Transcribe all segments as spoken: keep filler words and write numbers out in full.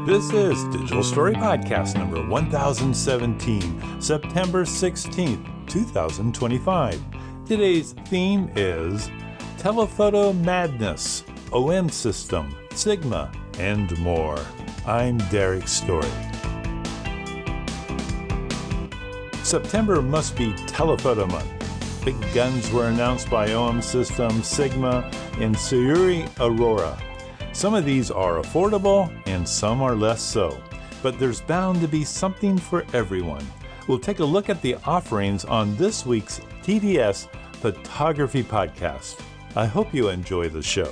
This is Digital Story Podcast number one thousand seventeen, September sixteenth, two thousand twenty-five. Today's theme is Telephoto Madness, O M System, Sigma, and more. I'm Derek Story. September must be Telephoto Month. Big guns were announced by O M System, Sigma, and Sayuri Aurora. Some of these are affordable and some are less so, but there's bound to be something for everyone. We'll take a look at the offerings on this week's T D S Photography Podcast. I hope you enjoy the show.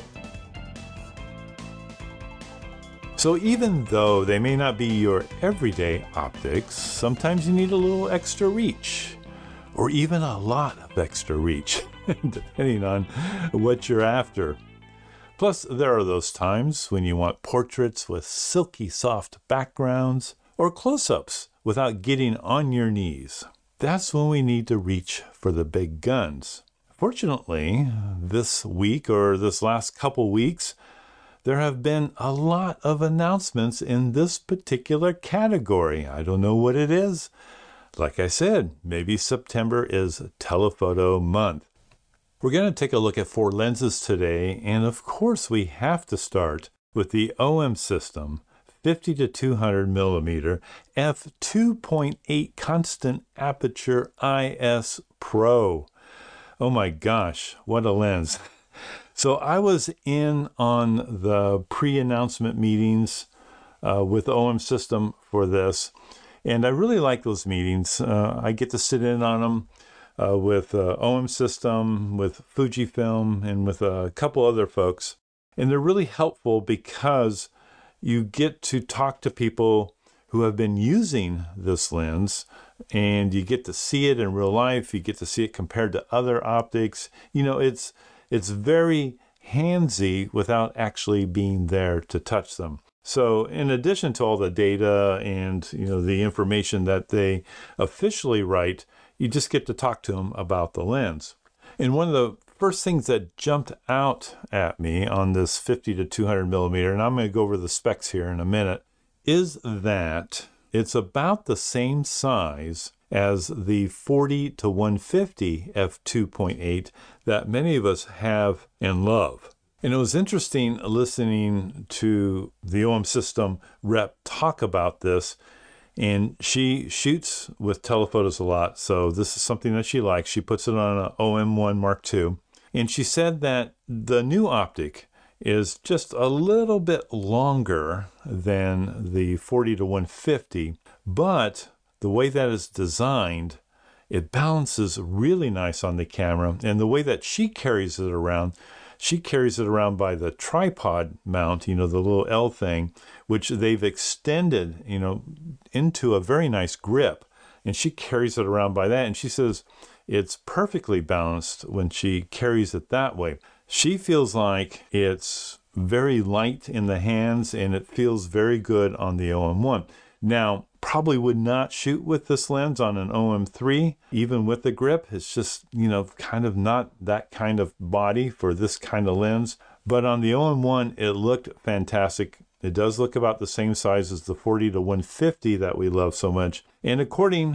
So even though they may not be your everyday optics, sometimes you need a little extra reach, or even a lot of extra reach, depending on what you're after. Plus, there are those times when you want portraits with silky soft backgrounds or close-ups without getting on your knees. That's when we need to reach for the big guns. Fortunately, this week or this last couple weeks, there have been a lot of announcements in this particular category. I don't know what it is. Like I said, maybe September is Telephoto Month. We're going to take a look at four lenses today, and of course we have to start with the O M System fifty to two hundred millimeter f two point eight constant aperture I S Pro. Oh my gosh, what a lens. So I was in on the pre-announcement meetings uh, with O M System for this, and I really like those meetings. Uh, I get to sit in on them. Uh, with uh, O M System, with Fujifilm, and with a couple other folks. And they're really helpful because you get to talk to people who have been using this lens, and you get to see it in real life. You get to see it compared to other optics. You know, it's it's very handsy without actually being there to touch them. So in addition to all the data and, you know, the information that they officially write, you just get to talk to them about the lens. And one of the first things that jumped out at me on this fifty to two hundred millimeter, and I'm going to go over the specs here in a minute, is that it's about the same size as the forty to one fifty f two point eight that many of us have and love. And it was interesting listening to the O M System rep talk about this. And she shoots with telephotos a lot, so this is something that she likes. She puts it on an O M one Mark two. And she said that the new optic is just a little bit longer than the forty to one fifty, but the way that it's designed, it balances really nice on the camera. And the way that she carries it around, she carries it around by the tripod mount, you know, the little L thing, which they've extended, you know, into a very nice grip. And she carries it around by that. And she says it's perfectly balanced when she carries it that way. She feels like it's very light in the hands and it feels very good on the O M one. Now, probably would not shoot with this lens on an O M three, even with the grip. It's just, you know, kind of not that kind of body for this kind of lens. But on the O M one, it looked fantastic. It does look about the same size as the forty to one fifty that we love so much. And according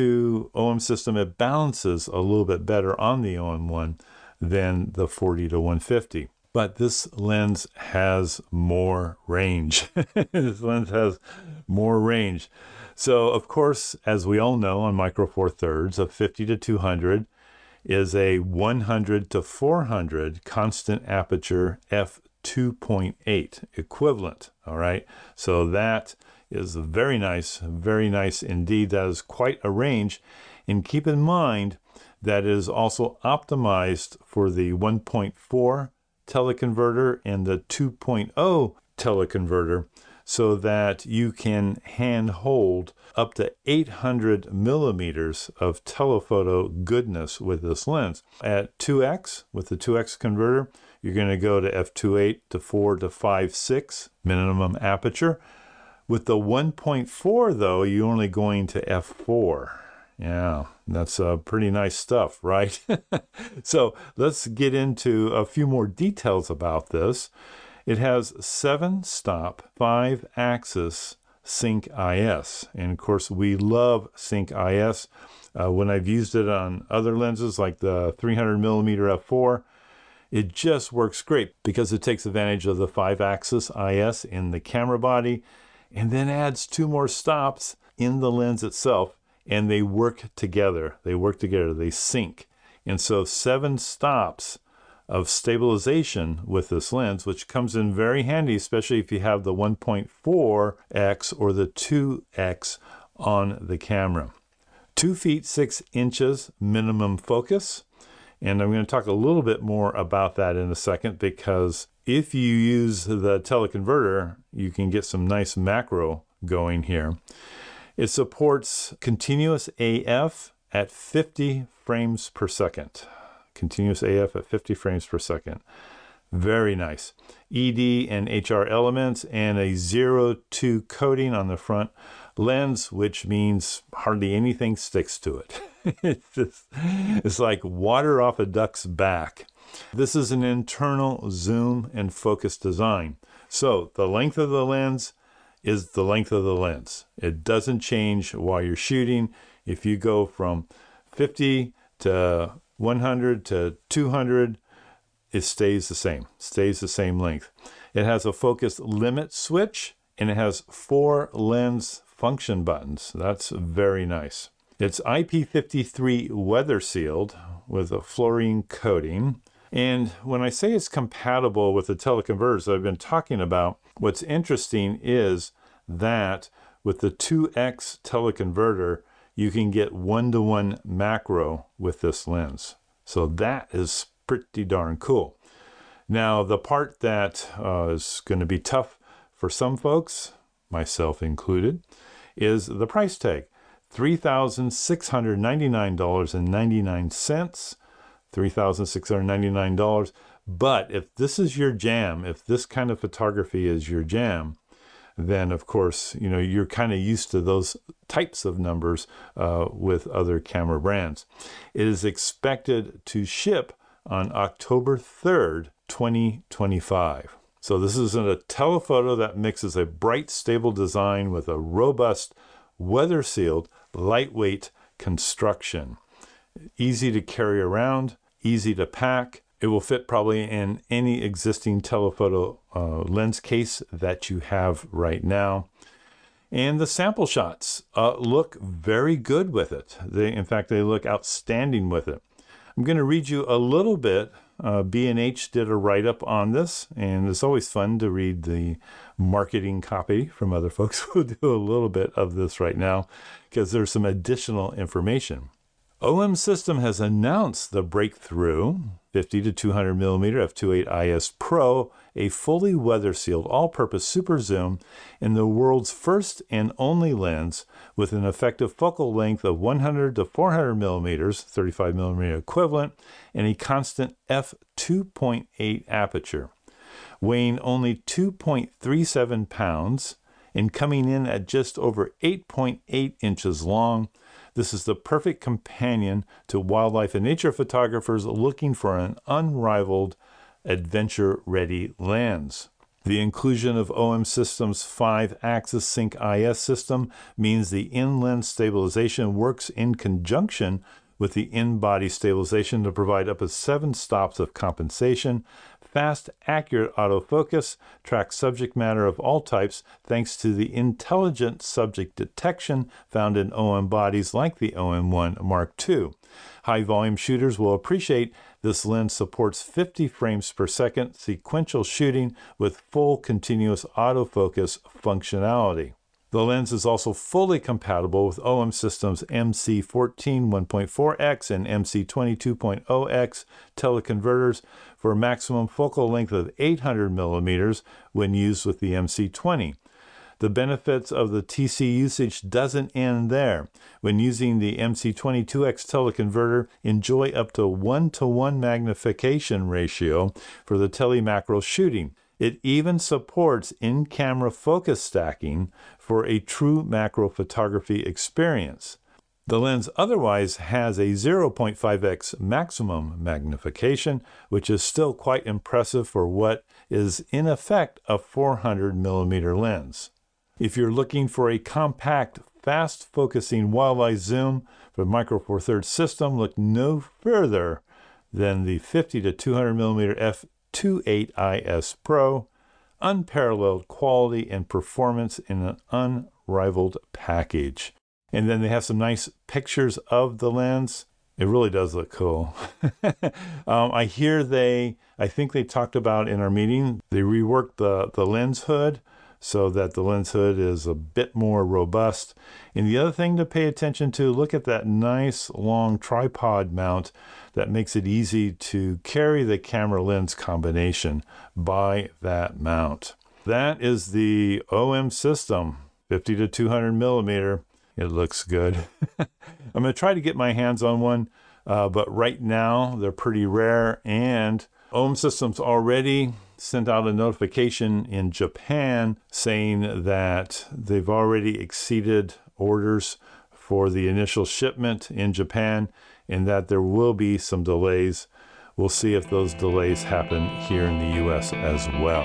to O M System, it balances a little bit better on the O M one than the forty to one fifty. But this lens has more range. This lens has more range. So, of course, as we all know on Micro Four Thirds, a fifty to two hundred is a one hundred to four hundred constant aperture f two point eight equivalent. All right. So that is very nice, very nice indeed. That is quite a range. And keep in mind that it is also optimized for the one point four teleconverter and the two point oh teleconverter, so that you can hand hold up to eight hundred millimeters of telephoto goodness with this lens. At two X, with the two X converter, you're going to go to f two point eight to four to five six minimum aperture. With the one point four, though, you're only going to f four. Yeah, that's uh, pretty nice stuff, right? So let's get into a few more details about this. It has seven stop, five axis Sync I S. And of course, we love Sync I S. Uh, when I've used it on other lenses like the three hundred millimeter f four, it just works great because it takes advantage of the five axis I S in the camera body and then adds two more stops in the lens itself, and they work together. They work together, they sync. And so seven stops of stabilization with this lens, which comes in very handy, especially if you have the one point four X or the two X on the camera. Two feet six inches minimum focus. And I'm going to talk a little bit more about that in a second, because if you use the teleconverter, you can get some nice macro going here. It supports continuous A F at fifty frames per second. Continuous A F at fifty frames per second. Very nice. E D and H R elements and a zero two coating on the front lens, which means hardly anything sticks to it. It's just, it's like water off a duck's back. This is an internal zoom and focus design. So the length of the lens is the length of the lens. It doesn't change while you're shooting. If you go from fifty to one hundred to two hundred, it stays the same, stays the same length. It has a focus limit switch, and it has four lens function buttons. That's very nice. It's I P fifty-three weather sealed with a fluorine coating. And when I say it's compatible with the teleconverters that I've been talking about, what's interesting is that with the two X teleconverter, you can get one-to-one macro with this lens. So that is pretty darn cool. Now, the part that uh, is going to be tough for some folks, myself included, is the price tag. three thousand six hundred ninety-nine dollars and ninety-nine cents. three thousand six hundred ninety-nine dollars. But if this is your jam, if this kind of photography is your jam, then of course, you know, you're kind of used to those types of numbers uh, with other camera brands. It is expected to ship on October third, twenty twenty-five. So this is a telephoto that mixes a bright, stable design with a robust, weather-sealed, lightweight construction. Easy to carry around, easy to pack. It will fit probably in any existing telephoto uh, lens case that you have right now. And the sample shots uh, look very good with it. They, in fact, they look outstanding with it. I'm going to read you a little bit. Uh, B and H did a write-up on this, and it's always fun to read the marketing copy from other folks. We'll do a little bit of this right now because there's some additional information. O M System has announced the breakthrough fifty to two hundred millimeter f two point eight I S Pro, a fully weather-sealed all-purpose super zoom in the world's first and only lens with an effective focal length of one hundred to four hundred millimeters, thirty-five millimeter equivalent, and a constant f two point eight aperture. Weighing only two point three seven pounds and coming in at just over eight point eight inches long, this is the perfect companion to wildlife and nature photographers looking for an unrivaled, adventure-ready lens. The inclusion of O M System's five axis Sync I S system means the in-lens stabilization works in conjunction with the in-body stabilization to provide up to seven stops of compensation, fast, accurate autofocus, tracks subject matter of all types thanks to the intelligent subject detection found in O M bodies like the O M one Mark two. High-volume shooters will appreciate this lens supports fifty frames per second sequential shooting with full continuous autofocus functionality. The lens is also fully compatible with O M System's M C fourteen one point four X and M C twenty-two point oh X teleconverters for a maximum focal length of eight hundred millimeters when used with the M C twenty. The benefits of the T C usage doesn't end there. When using the M C twenty-two X teleconverter, enjoy up to one to one magnification ratio for the telemacro shooting. It even supports in-camera focus stacking for a true macro photography experience. The lens otherwise has a zero point five x maximum magnification, which is still quite impressive for what is in effect a four hundred millimeter lens. If you're looking for a compact, fast-focusing wildlife zoom for the Micro Four Thirds system, look no further than the fifty to two hundred millimeter f two point eight I S Pro. Unparalleled quality and performance in an unrivaled package. And then they have some nice pictures of the lens. It really does look cool. um, I hear they, I think they talked about in our meeting, they reworked the, the lens hood so that the lens hood is a bit more robust. And the other thing to pay attention to, look at that nice long tripod mount that makes it easy to carry the camera lens combination by that mount. That is the O M system, fifty to two hundred millimeter. It looks good. I'm going to try to get my hands on one, uh, but right now they're pretty rare, and O M Systems already sent out a notification in Japan saying that they've already exceeded orders for the initial shipment in Japan and that there will be some delays. We'll see if those delays happen here in the U S as well.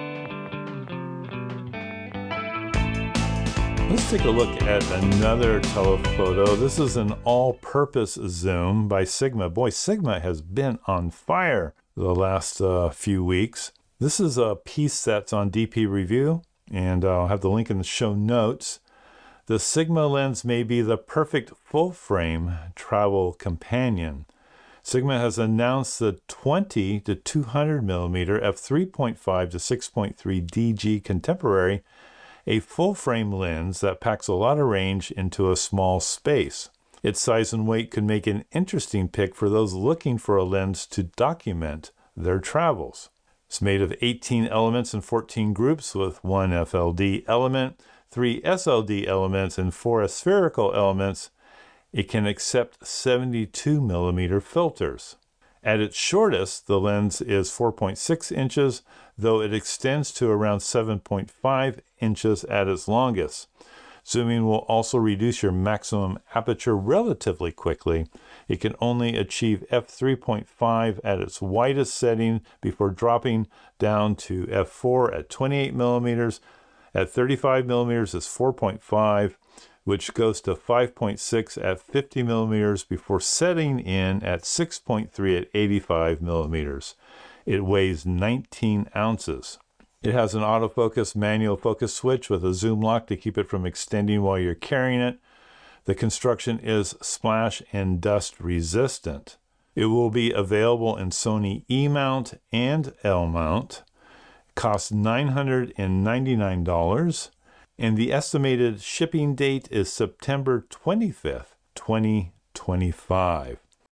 Let's take a look at another telephoto. This is an all-purpose zoom by Sigma. Boy, Sigma has been on fire the last uh, few weeks. This is a piece that's on D P Review, and I'll have the link in the show notes. The Sigma lens may be the perfect full-frame travel companion. Sigma has announced the twenty to two hundred millimeter f three point five to six point three D G Contemporary, a full-frame lens that packs a lot of range into a small space. Its size and weight could make an interesting pick for those looking for a lens to document their travels. It's made of eighteen elements and fourteen groups with one F L D element, three S L D elements, and four aspherical elements. It can accept seventy-two millimeter filters. At its shortest, the lens is four point six inches, though it extends to around seven point five inches at its longest. Zooming will also reduce your maximum aperture relatively quickly. It can only achieve f three point five at its widest setting before dropping down to f four at twenty-eight millimeters. At thirty-five millimeters is four point five, which goes to five point six at fifty millimeters before setting in at six point three at eighty-five millimeters. It weighs nineteen ounces. It has an autofocus manual focus switch with a zoom lock to keep it from extending while you're carrying it. The construction is splash and dust resistant. It will be available in Sony E mount and L mount. Costs nine hundred ninety-nine dollars. And the estimated shipping date is September twenty-fifth, twenty twenty-five.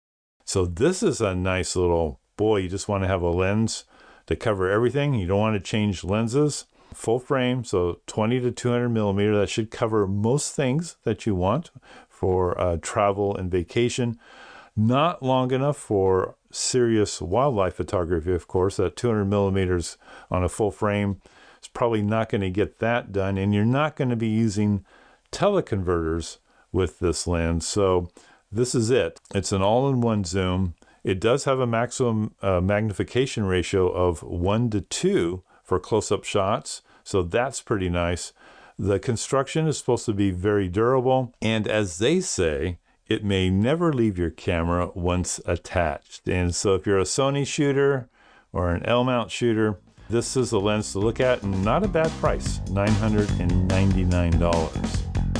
So this is a nice little, boy, you just want to have a lens to cover everything. You don't want to change lenses. Full frame, so twenty to two hundred millimeter. That should cover most things that you want for uh, travel and vacation. Not long enough for serious wildlife photography, of course. That two hundred millimeters on a full frame, it's probably not going to get that done, and you're not going to be using teleconverters with this lens. So this is it. It's an all-in-one zoom. It does have a maximum uh, magnification ratio of one to two for close-up shots, so that's pretty nice. The construction is supposed to be very durable, and as they say, it may never leave your camera once attached. And so if you're a Sony shooter or an L mount shooter, this is a lens to look at, and not a bad price, nine hundred ninety-nine dollars.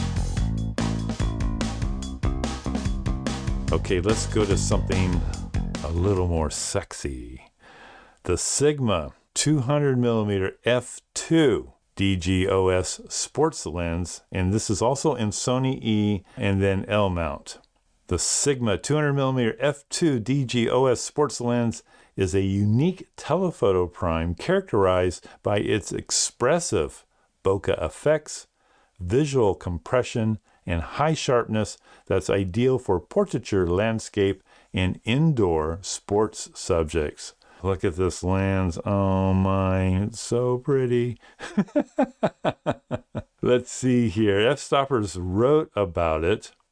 Okay, let's go to something a little more sexy. The Sigma two hundred millimeter f two D G O S sports lens, and this is also in Sony E and then L mount. The Sigma two hundred millimeter f two D G O S sports lens is a unique telephoto prime characterized by its expressive bokeh effects, visual compression, and high sharpness that's ideal for portraiture, landscape, and indoor sports subjects. Look at this lens. Oh my, it's so pretty. Let's see here. F-Stoppers wrote about it.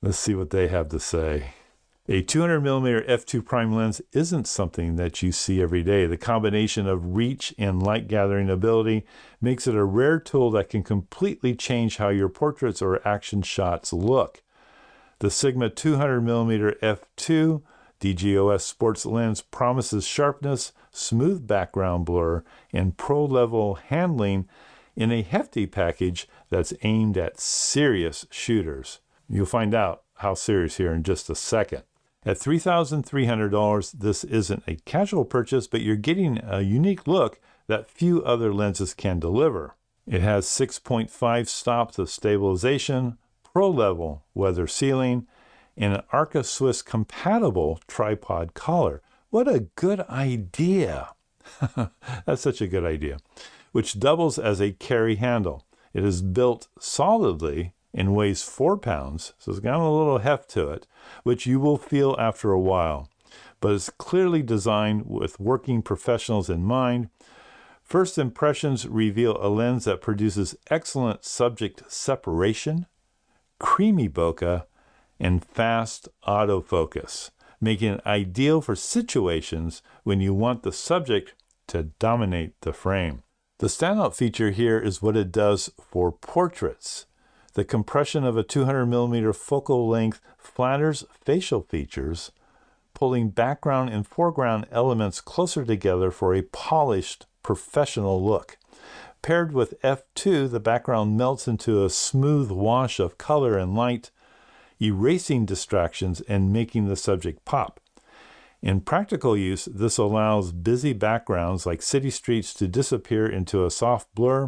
Let's see what they have to say. A two hundred millimeter f two prime lens isn't something that you see every day. The combination of reach and light gathering ability makes it a rare tool that can completely change how your portraits or action shots look. The Sigma two hundred millimeter f two D G O S sports lens promises sharpness, smooth background blur, and pro-level handling in a hefty package that's aimed at serious shooters. You'll find out how serious here in just a second. At three thousand three hundred dollars, this isn't a casual purchase, but you're getting a unique look that few other lenses can deliver. It has six point five stops of stabilization, pro-level weather sealing, and an Arca Swiss compatible tripod collar. What a good idea! That's such a good idea. Which doubles as a carry handle. It is built solidly and weighs four pounds, so it's got a little heft to it, which you will feel after a while. But it's clearly designed with working professionals in mind. First impressions reveal a lens that produces excellent subject separation, creamy bokeh, and fast autofocus, making it ideal for situations when you want the subject to dominate the frame. The standout feature here is what it does for portraits. The compression of a two hundred millimeter focal length flatters facial features, pulling background and foreground elements closer together for a polished, professional look. Paired with f two, the background melts into a smooth wash of color and light, erasing distractions and making the subject pop. In practical use, this allows busy backgrounds like city streets to disappear into a soft blur.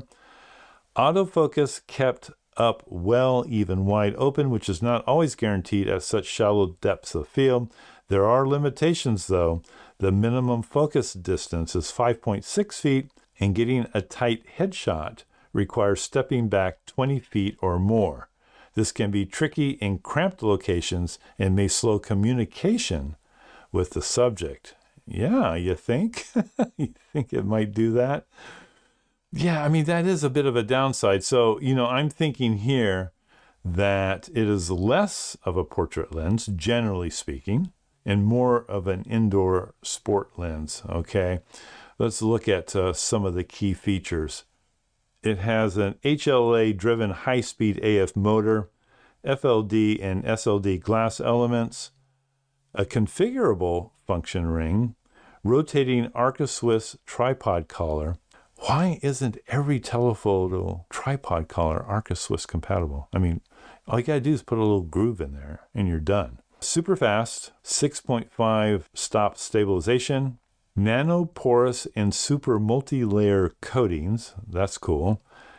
Autofocus kept up well, even wide open, which is not always guaranteed at such shallow depths of field. There are limitations though. The minimum focus distance is five point six feet, and getting a tight headshot requires stepping back twenty feet or more. This can be tricky in cramped locations and may slow communication with the subject. Yeah, you think? You think it might do that? Yeah, I mean, that is a bit of a downside. So, you know, I'm thinking here that it is less of a portrait lens, generally speaking, and more of an indoor sport lens, okay? Let's look at uh, some of the key features. It has an H L A-driven high-speed A F motor, F L D and S L D glass elements, a configurable function ring, rotating Arca Swiss tripod collar. Why isn't every telephoto tripod collar Arca Swiss compatible? I mean, all you gotta do is put a little groove in there and you're done. Super fast, six point five stop stabilization, nanoporous and super multi-layer coatings. That's cool.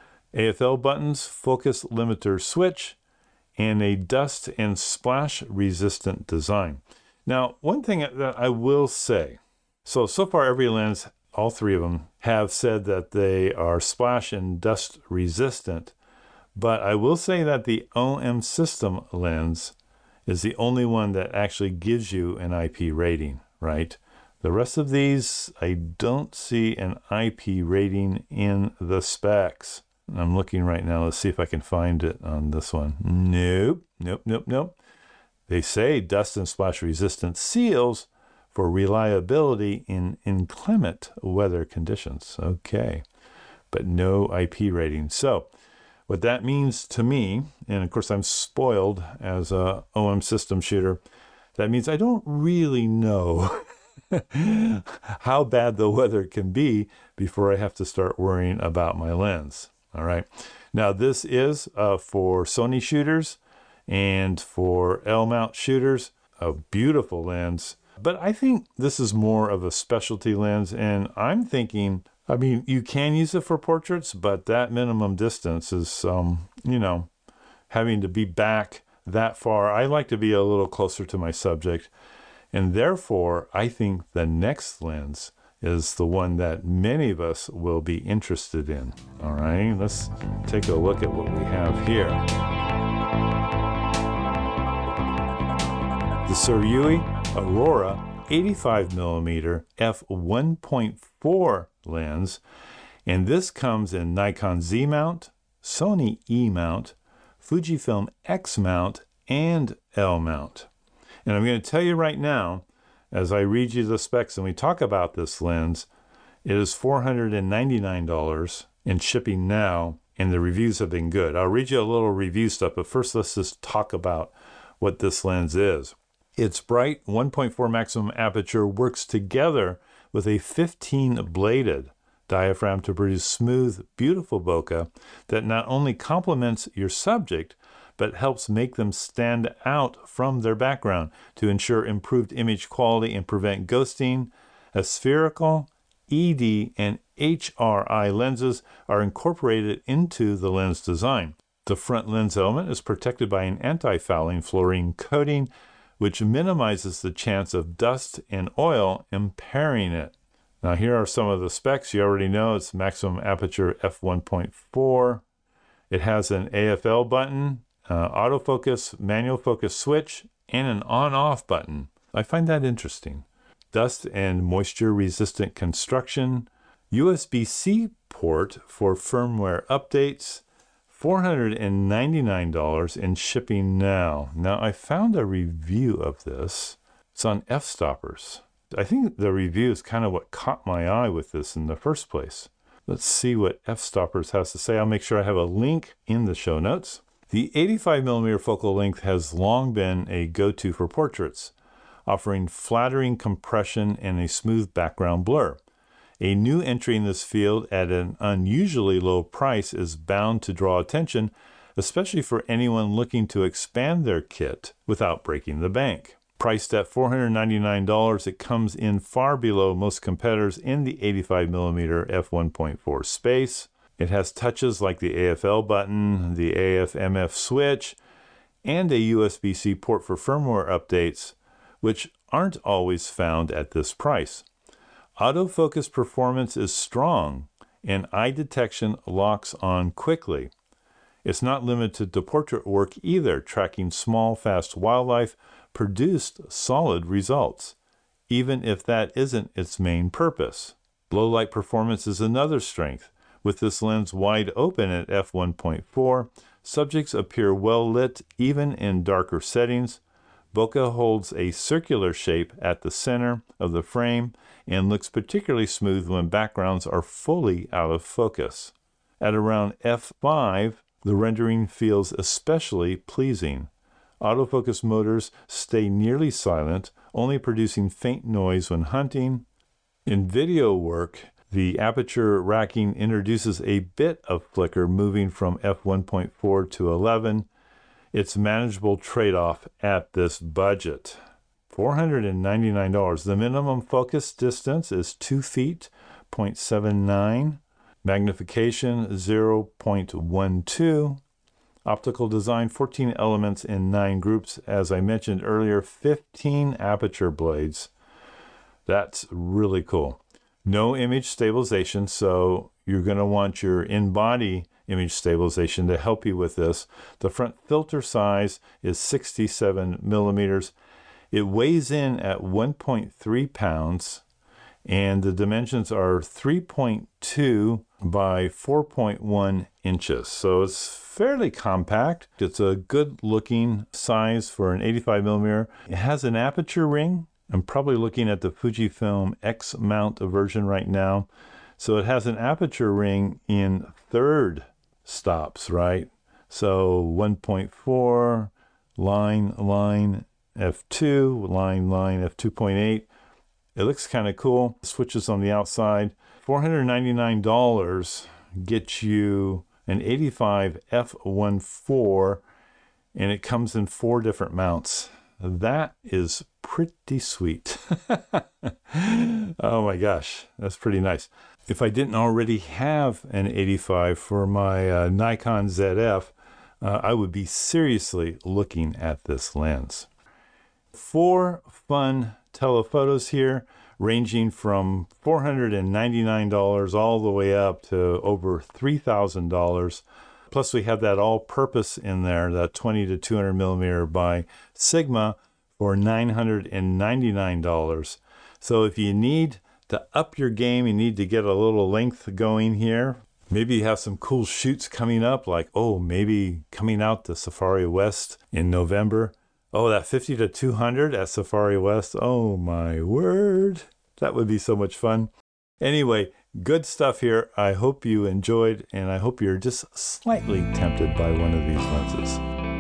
A F L buttons, focus limiter switch, and a dust and splash resistant design. Now, one thing that I will say, so, so far every lens, all three of them, have said that they are splash and dust resistant, but I will say that the O M system lens is the only one that actually gives you an I P rating, right? The rest of these, I don't see an I P rating in the specs. I'm looking right now. Let's see if I can find it on this one. Nope, nope, nope, nope. They say dust and splash resistant seals for reliability in inclement weather conditions. Okay, but no I P rating. So what that means to me, and of course I'm spoiled as a O M system shooter, that means I don't really know how bad the weather can be before I have to start worrying about my lens. All right. Now this is uh, for Sony shooters and for L-mount shooters, a beautiful lens. But I think this is more of a specialty lens, and I'm thinking, I mean, you can use it for portraits, but that minimum distance is, um, you know, having to be back that far. I like to be a little closer to my subject, and therefore, I think the next lens is the one that many of us will be interested in. All right, let's take a look at what we have here. The Sirui Aurora eighty-five millimeter f one point four lens, and this comes in Nikon Z mount, Sony E mount, Fujifilm X mount, and L mount. And I'm going to tell you right now, as I read you the specs and we talk about this lens, it is four hundred ninety-nine dollars in shipping now, and the reviews have been good. I'll read you a little review stuff, but first let's just talk about what this lens is. Its bright one point four maximum aperture works together with a fifteen bladed diaphragm to produce smooth, beautiful bokeh that not only complements your subject, but helps make them stand out from their background to ensure improved image quality and prevent ghosting. A spherical, E D, and H R I lenses are incorporated into the lens design. The front lens element is protected by an anti-fouling fluorine coating, which minimizes the chance of dust and oil impairing it. Now here are some of the specs. You already know it's maximum aperture f one point four. It has an A F L button, uh, autofocus, manual focus switch, and an on-off button. I find that interesting. Dust and moisture resistant construction, U S B C port for firmware updates, four hundred ninety-nine dollars in shipping now. Now I found a review of this. It's on F-Stoppers. I think the review is kind of what caught my eye with this in the first place. Let's see what F-Stoppers has to say. I'll make sure I have a link in the show notes. The eighty-five millimeter focal length has long been a go-to for portraits, offering flattering compression and a smooth background blur. A new entry in this field at an unusually low price is bound to draw attention, especially for anyone looking to expand their kit without breaking the bank. Priced at four hundred ninety-nine dollars, it comes in far below most competitors in the eighty-five millimeter f one point four space. It has touches like the A F L button, the A F M F switch, and a U S B C port for firmware updates, which aren't always found at this price. Autofocus performance is strong, and eye detection locks on quickly. It's not limited to portrait work either. Tracking small, fast wildlife produced solid results, even if that isn't its main purpose. Low light performance is another strength. With this lens wide open at f one point four, subjects appear well lit even in darker settings. Bokeh holds a circular shape at the center of the frame and looks particularly smooth when backgrounds are fully out of focus. At around f five, the rendering feels especially pleasing. Autofocus motors stay nearly silent, only producing faint noise when hunting. In video work, the aperture racking introduces a bit of flicker moving from f one point four to eleven. It's manageable trade-off at this budget. four hundred ninety-nine dollars. The minimum focus distance is two feet, zero point seven nine. Magnification, zero point one two. Optical design, fourteen elements in nine groups. As I mentioned earlier, fifteen aperture blades. That's really cool. No image stabilization, so you're going to want your in-body image stabilization to help you with this. The front filter size is sixty-seven millimeters. It weighs in at one point three pounds, and the dimensions are three point two by four point one inches. So it's fairly compact. It's a good looking size for an eighty-five millimeter. It has an aperture ring. I'm probably looking at the Fujifilm X mount version right now. So it has an aperture ring in third stops, right? So one point four, line, line, f two, line, line, f two point eight. It looks kind of cool. Switches on the outside. four hundred ninety-nine dollars gets you an eighty-five f one point four, and it comes in four different mounts. That is pretty sweet. Oh my gosh, that's pretty nice. If I didn't already have an eighty-five for my uh, Nikon Z F, uh, I would be seriously looking at this lens. Four fun telephotos here, ranging from four hundred ninety-nine dollars all the way up to over three thousand dollars. Plus we have that all-purpose in there, that twenty to two hundred millimeter by Sigma for nine hundred ninety-nine dollars. So if you need to up your game, you need to get a little length going here, Maybe you have some cool shoots coming up, like, oh, maybe coming out to Safari West in November. Oh, that fifty to two hundred at Safari West. Oh, my word. That would be so much fun. Anyway, good stuff here. I hope you enjoyed, and I hope you're just slightly tempted by one of these lenses.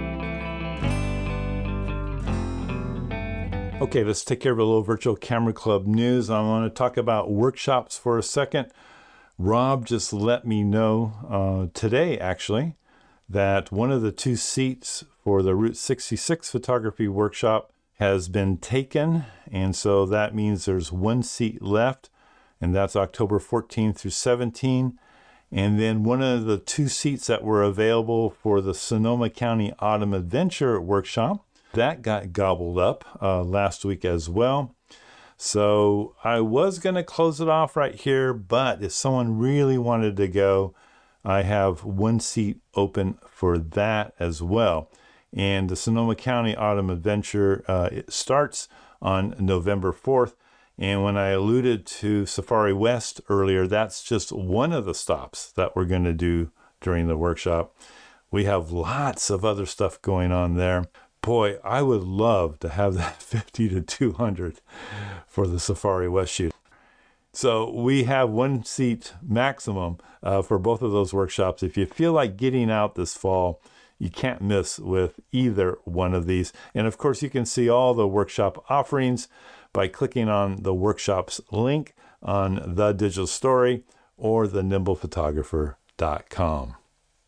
Okay, let's take care of a little Virtual Camera Club news. I want to talk about workshops for a second. Rob just let me know uh, today, actually, that one of the two seats for the Route sixty-six photography workshop has been taken. And so that means there's one seat left, and that's October fourteenth through seventeenth. And then one of the two seats that were available for the Sonoma County Autumn Adventure workshop, that got gobbled up uh, last week as well. So I was going to close it off right here, but if someone really wanted to go, I have one seat open for that as well. And the Sonoma County Autumn Adventure, uh, it starts on November fourth. And when I alluded to Safari West earlier, that's just one of the stops that we're going to do during the workshop. We have lots of other stuff going on there. Boy, I would love to have that fifty to two hundred for the Safari West shoot. So we have one seat maximum uh, for both of those workshops. If you feel like getting out this fall, you can't miss with either one of these. And of course, you can see all the workshop offerings by clicking on the workshops link on The Digital Story or the nimble photographer dot com.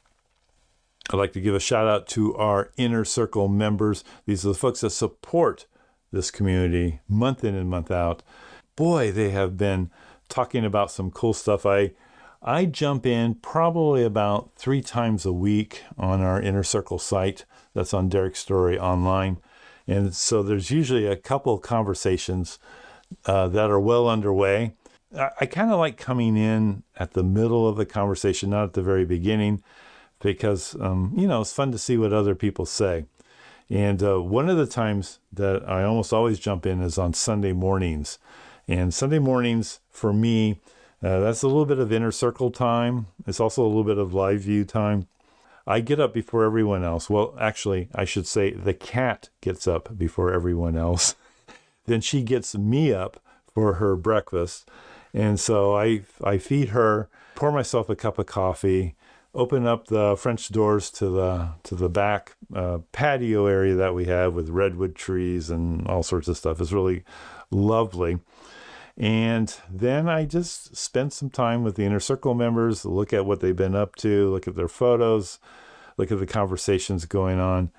I'd like to give a shout out to our Inner Circle members. These are the folks that support this community month in and month out. Boy, they have been talking about some cool stuff. I I jump in probably about three times a week on our Inner Circle site. That's on Derek Story Online. And so there's usually a couple of conversations uh, that are well underway. I, I kind of like coming in at the middle of the conversation, not at the very beginning, because, um, you know, it's fun to see what other people say. And uh, one of the times that I almost always jump in is on Sunday mornings. And Sunday mornings, for me, uh, that's a little bit of Inner Circle time. It's also a little bit of live view time. I get up before everyone else. Well, actually, I should say the cat gets up before everyone else. Then she gets me up for her breakfast. And so I, I feed her, pour myself a cup of coffee, open up the French doors to the to the back uh, patio area that we have with redwood trees and all sorts of stuff. It's really lovely. And then I just spend some time with the Inner Circle members, look at what they've been up to, look at their photos, look at the conversations going on.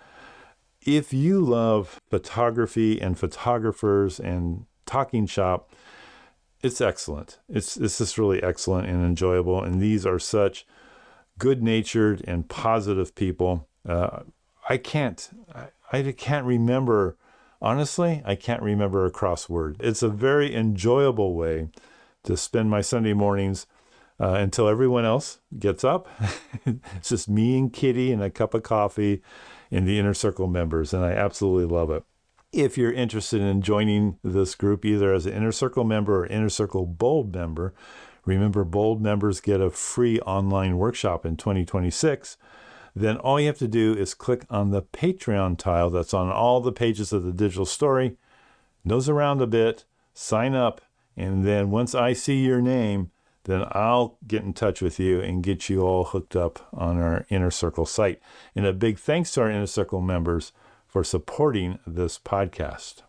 If you love photography and photographers and talking shop, it's excellent. It's, it's just really excellent and enjoyable. And these are such good-natured and positive people. Uh, I can't, I, I can't remember, honestly, I can't remember a crossword. It's a very enjoyable way to spend my Sunday mornings uh, until everyone else gets up. It's just me and Kitty and a cup of coffee and the Inner Circle members, and I absolutely love it. If you're interested in joining this group, either as an Inner Circle member or Inner Circle Bold member, remember, Bold members get a free online workshop in twenty twenty-six. Then all you have to do is click on the Patreon tile that's on all the pages of the Digital Story, nose around a bit, sign up, and then once I see your name, then I'll get in touch with you and get you all hooked up on our Inner Circle site. And a big thanks to our Inner Circle members for supporting this podcast.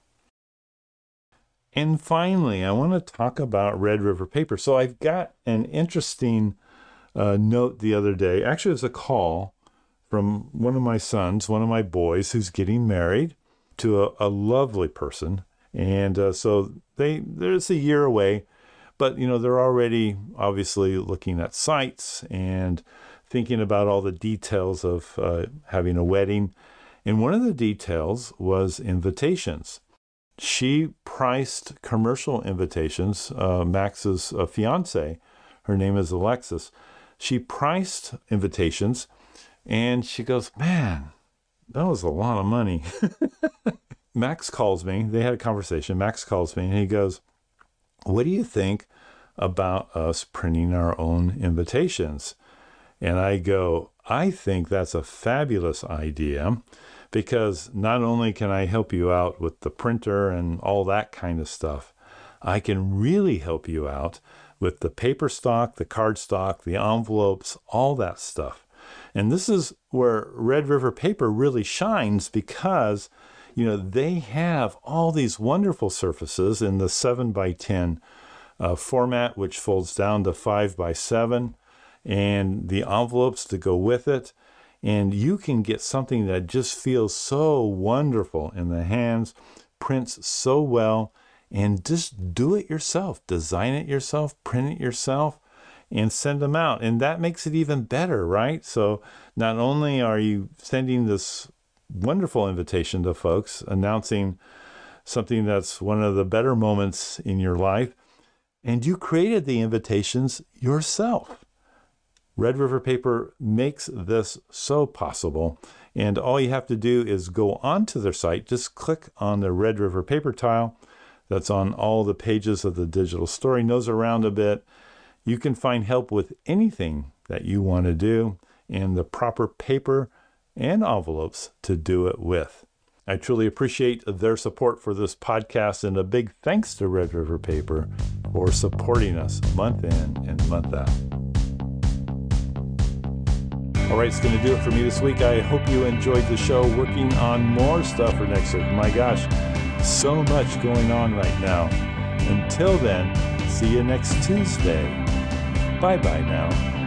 And finally, I want to talk about Red River Paper. So I've got an interesting uh, note the other day. Actually, it was a call from one of my sons, one of my boys, who's getting married to a, a lovely person. And uh, so they there's a year away, but, you know, they're already obviously looking at sites and thinking about all the details of uh, having a wedding. And one of the details was invitations. She priced commercial invitations, uh, Max's uh, fiance, her name is Alexis. She priced invitations, and she goes, man, that was a lot of money. Max calls me. They had a conversation. Max calls me, and he goes, what do you think about us printing our own invitations? And I go, I think that's a fabulous idea, because not only can I help you out with the printer and all that kind of stuff, I can really help you out with the paper stock, the card stock, the envelopes, all that stuff. And this is where Red River Paper really shines, because, you know, they have all these wonderful surfaces in the seven by ten uh, format, which folds down to five by seven, and the envelopes to go with it. And you can get something that just feels so wonderful in the hands, prints so well, and just do it yourself. Design it yourself, print it yourself, and send them out. And that makes it even better, right? So not only are you sending this wonderful invitation to folks, announcing something that's one of the better moments in your life, and you created the invitations yourself. Red River Paper makes this so possible, and all you have to do is go onto their site. Just click on the Red River Paper tile that's on all the pages of the digital story. Nose around a bit. You can find help with anything that you want to do, and the proper paper and envelopes to do it with. I truly appreciate their support for this podcast, and a big thanks to Red River Paper for supporting us month in and month out. All right, it's going to do it for me this week. I hope you enjoyed the show. Working on more stuff for next week. My gosh, so much going on right now. Until then, see you next Tuesday. Bye-bye now.